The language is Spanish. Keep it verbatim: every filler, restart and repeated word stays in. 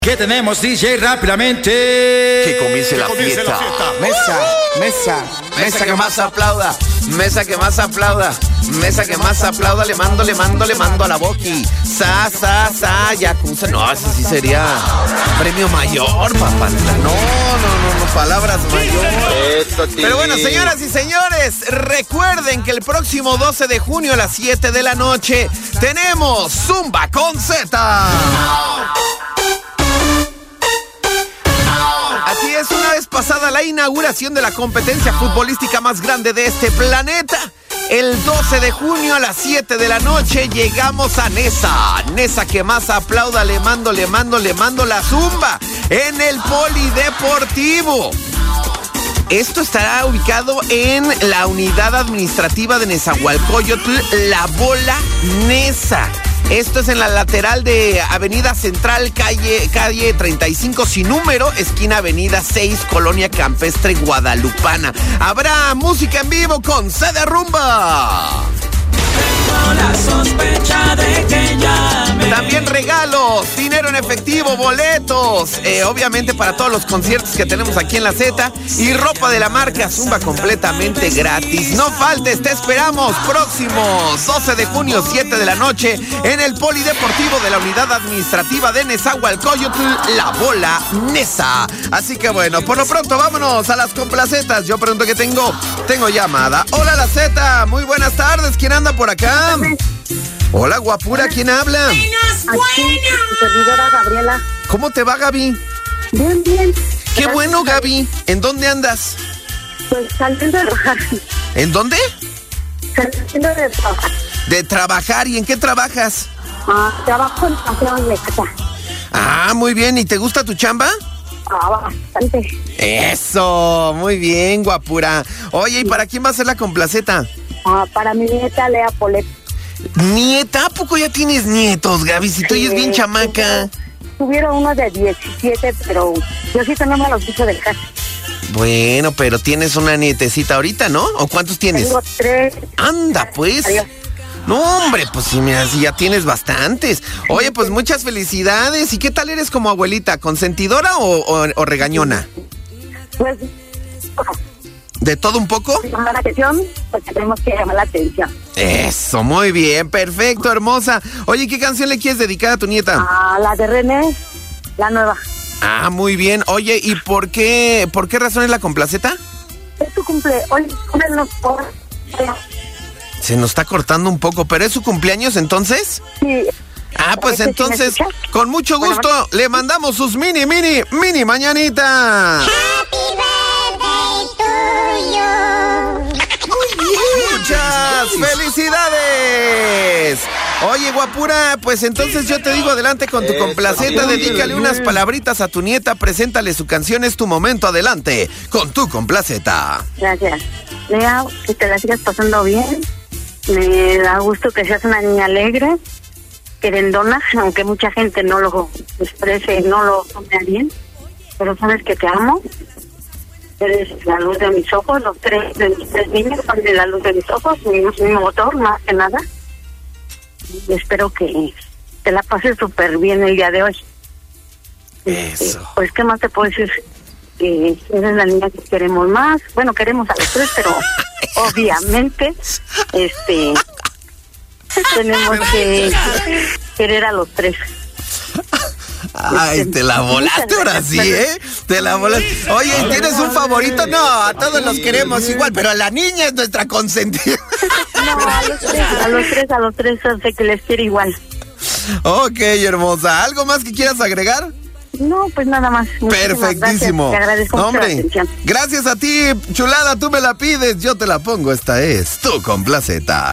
¿Qué tenemos, D J? Rápidamente. Que comience, la, comience fiesta. la fiesta. Mesa, mesa, Mesa que más aplauda, mesa que más aplauda, mesa que más aplauda, le mando, le mando, le mando a la Boqui. Sa, sa, sa, yakuza. No, ese sí sería premio mayor, papá. No, no, no, no, palabras mayores. Pero bueno, señoras y señores, recuerden que el próximo doce de junio a las siete de la noche tenemos Zumba con Z. Así es, una vez pasada la inauguración de la competencia futbolística más grande de este planeta, el doce de junio a las siete de la noche llegamos a Nesa. Nesa que más aplauda, le mando, le mando, le mando la zumba en el Polideportivo. Esto estará ubicado en la unidad administrativa de Nezahualcóyotl, La Bola Nesa. Esto es en la lateral de Avenida Central, calle, calle treinta y cinco sin número, esquina Avenida seis, Colonia Campestre Guadalupana. Habrá música en vivo con C D Rumba. Tengo la sospecha de que ya me... También regalos, dinero en efectivo, boletos, eh, obviamente para todos los conciertos que tenemos aquí en la Z, y ropa de la marca Zumba completamente gratis. No faltes, te esperamos próximo doce de junio, siete de la noche, en el Polideportivo de la unidad administrativa de Nezahualcóyotl, La Bola Nesa. Así que bueno, por lo pronto vámonos a las complacetas. Yo pregunto que tengo, tengo llamada. Hola, la Z, muy buenas tardes, ¿quién anda por acá? Hola, guapura, ¿quién habla? Aquí, tu servidora Gabriela. ¿Cómo te va, Gaby? Bien, bien. Qué bueno, Gaby. ¿En dónde andas? Pues saliendo de trabajar. ¿En dónde? Saliendo de trabajar. De trabajar. ¿Y en qué trabajas? Ah, trabajo en paseo en casa. Ah, muy bien. ¿Y te gusta tu chamba? Ah, bastante. Eso, muy bien, guapura. Oye, ¿y para quién va a ser la complaceta? Ah, para mi nieta Lea Polet. ¿Nieta? ¿A poco ya tienes nietos, Gaby? Si tú oyes bien chamaca. Tuvieron uno de diecisiete, pero yo sí no me los hice del caso. Bueno, pero tienes una nietecita ahorita, ¿no? ¿O cuántos tienes? Tengo tres. Anda, pues. Adiós. No, hombre, pues sí, mira, sí, ya tienes bastantes. Oye, pues muchas felicidades. ¿Y qué tal eres como abuelita? ¿Consentidora o, o, o regañona? Pues, ¿De todo un poco? llamar la atención, pues tenemos que llamar la atención. Eso, muy bien, perfecto, hermosa. Oye, ¿qué canción le quieres dedicar a tu nieta? Ah, la de René, la nueva. Ah, muy bien. Oye, ¿y por qué, por qué razón es la complaceta? Es tu cumple, hoy cúmplenos por... Se nos está cortando un poco, ¿pero es su cumpleaños entonces? Sí. Ah, pues ¿Sí me entonces, escuchas? con mucho gusto, Bueno, le mandamos sus mini, mini, mini mañanitas. ¡Muchas felicidades! Oye, guapura, pues entonces yo te digo, adelante con tu complaceta, dedícale unas palabritas a tu nieta, preséntale su canción, es tu momento, adelante, con tu complaceta. Gracias. Lea, que te la sigas pasando bien. Me da gusto que seas una niña alegre, querendona, aunque mucha gente no lo exprese, no lo tome bien, pero sabes que te amo. Eres la luz de mis ojos, los tres de mis tres niños son de la luz de mis ojos, mi, mi motor, más que nada. Y espero que te la pases súper bien el día de hoy. Eso. Este, pues, ¿qué más te puedo decir? Que eres la niña que queremos más. Bueno, queremos a los tres, pero obviamente, este, tenemos que querer a los tres. Ay, te la volaste ahora sí, ¿eh? Te la volaste. Oye, ¿tienes un favorito? No, a todos los queremos igual, pero a la niña es nuestra consentida. No, a los tres, a los tres, a los tres, sé que les quiero igual. Ok, hermosa. ¿Algo más que quieras agregar? No, pues nada más. Muchísimas Perfectísimo. gracias. Te agradezco No, mucho la hombre, atención. gracias a ti, chulada, tú me la pides, yo te la pongo. Esta es tu complaceta.